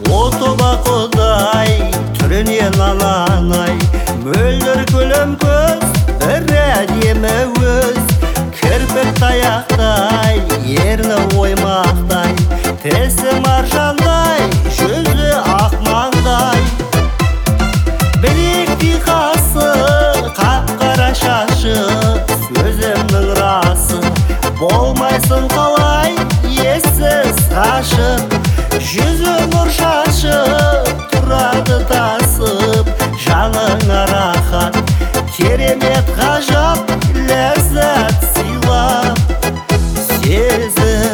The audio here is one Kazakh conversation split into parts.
Отобақыдай түрінен аланай, мөлдір күлім көз, бір әдемі өз. Кірпік таяқтай, ерні оймақтай, тісі маржандай, жүзі ақмаңдай. Білектей қасы, қап-қара шашы, сөзімнің расы, болмайсың қалай, ессіз ғашық. Жүзі нұр шашып, тұрады тасып, жаныңа рахат, керемет ғажап, ләззат сыйлап, сезім.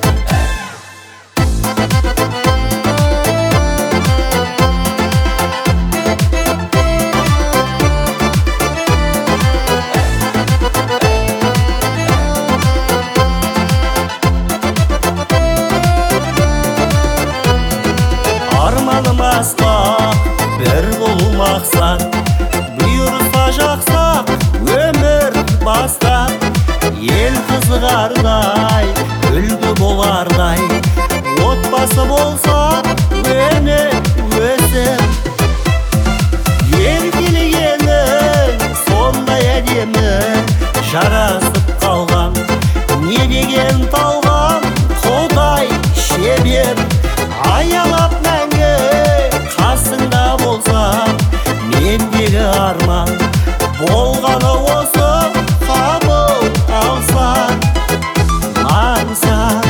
Арманым асқақ, бір бұл мақсат, бұйырса жақсақ, өмір бастап. Ел қызығардай, үлгі болардай, отбасы болса, өне өсіп. Еркелегенің сондай әдемі, жарасып қалған, не деген талғам, Құдай шебер. Аялап мәңгі қасыңда болсам, мендегі арман болғаны осы, қабыл алсаң, аңсаң.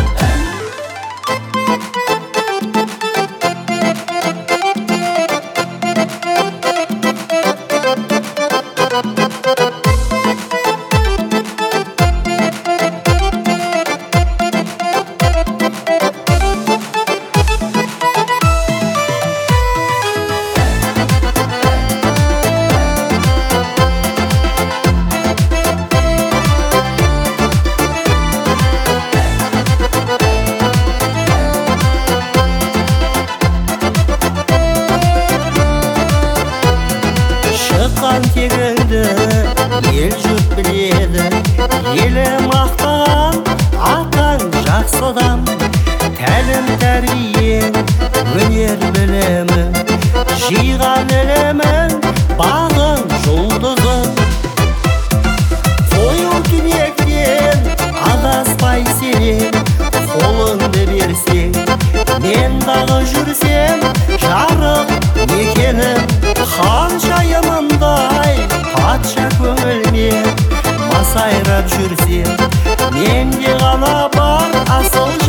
Тегіңді ел жұрт біледі, елі мақтаған атаң жақсыдам. Тәлім тәрбиең, өнер білімің, жиған ілімің, бағың жұлдызың. Қою түнектен адаспай сенен, қолыңды берсең, мен дағы жүрсем, жарық екенім. Ханшайымындай патша көңілмен масайрап жүрсем, менде ғана бар асыл